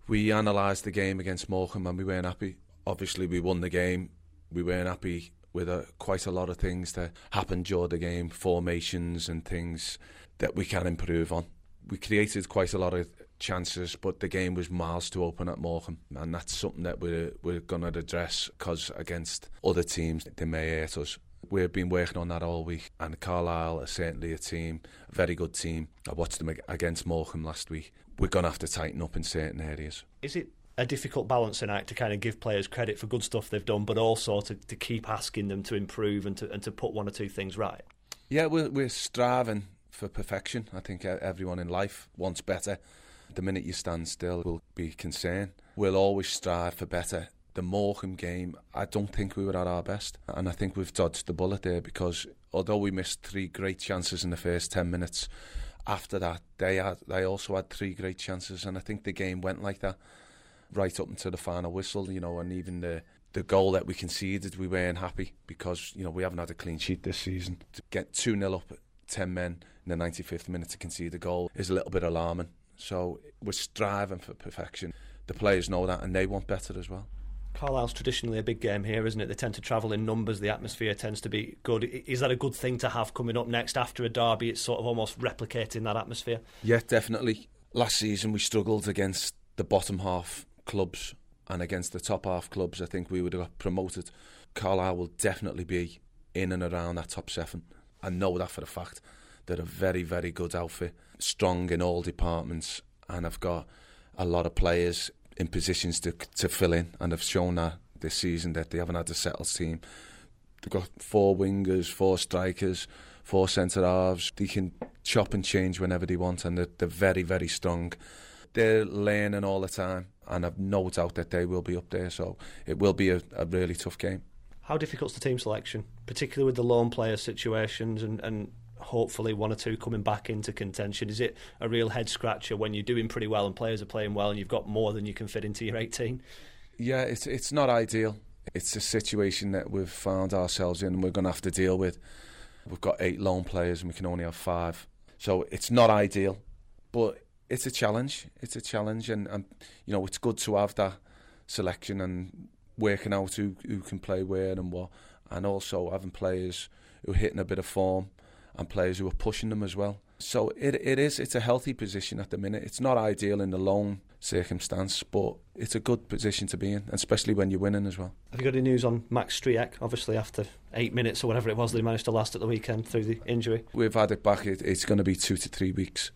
We analysed the game against Morecambe and we weren't happy. Obviously, we won the game. We weren't happy with quite a lot of things that happened during the game, formations and things that we can improve on. We created quite a lot of chances, but the game was miles to open at Morecambe, and that's something that we're going to address, because against other teams they may hurt us. We've been working on that all week, and Carlisle are certainly a team, a very good team. I watched them against Morecambe last week. We're going to have to tighten up in certain areas. Is it a difficult balancing act to kind of give players credit for good stuff they've done, but also to keep asking them to improve and to put one or two things right? Yeah, we're striving for perfection. I think everyone in life wants better. The minute you stand still will be concerned. We'll always strive for better. The Morecambe game, I don't think we were at our best, and I think we've dodged the bullet there, because although we missed 3 great chances in the first 10 minutes, after that they also had 3 great chances, and I think the game went like that right up until the final whistle, and even the goal that we conceded, we weren't happy, because we haven't had a clean sheet this season. To get 2-0 up at 10 men in the 95th minute to concede a goal is a little bit alarming. So we're striving for perfection. The players know that, and they want better as well. Carlisle's traditionally a big game here, isn't it? They tend to travel in numbers, the atmosphere tends to be good. Is that a good thing to have coming up next after a derby? It's sort of almost replicating that atmosphere? Yeah, definitely. Last season we struggled against the bottom half clubs, and against the top half clubs I think we would have got promoted. Carlisle will definitely be in and around that top 7. I know that for a fact. They're a very, very good outfit, strong in all departments, and have got a lot of players in positions to fill in, and have shown that this season that they haven't had a settled team. They've got 4 wingers, 4 strikers, 4 centre-halves. They can chop and change whenever they want, and they're very, very strong. They're learning all the time, and I've no doubt that they will be up there, so it will be a really tough game. How difficult's the team selection, particularly with the lone player situations and hopefully 1 or 2 coming back into contention? Is it a real head scratcher when you're doing pretty well and players are playing well and you've got more than you can fit into your 18? Yeah, it's not ideal. It's a situation that we've found ourselves in and we're going to have to deal with. We've got 8 lone players and we can only have 5. So it's not ideal, but it's a challenge. It's a challenge, and it's good to have that selection and working out who can play where and what, and also having players who are hitting a bit of form and players who are pushing them as well. So it's a healthy position at the minute. It's not ideal in the lone circumstance, but it's a good position to be in, especially when you're winning as well. Have you got any news on Max Striek? Obviously after 8 minutes or whatever it was that he managed to last at the weekend through the injury. We've had it back. It's going to be 2 to 3 weeks,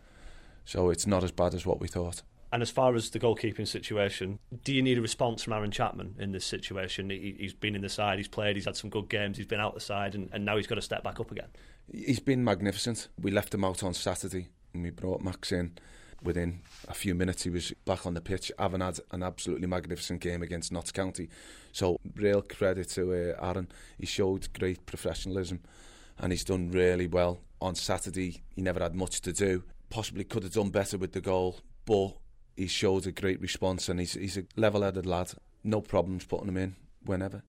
so it's not as bad as what we thought. And as far as the goalkeeping situation, do you need a response from Aaron Chapman in this situation? He's been in the side, he's played, he's had some good games, he's been out the side, and now he's got to step back up again. He's been magnificent. We left him out on Saturday and we brought Max in. Within a few minutes he was back on the pitch, having had an absolutely magnificent game against Notts County. So real credit to Aaron. He showed great professionalism and he's done really well. On Saturday he never had much to do. Possibly could have done better with the goal, but he showed a great response, and he's a level-headed lad. No problems putting him in whenever.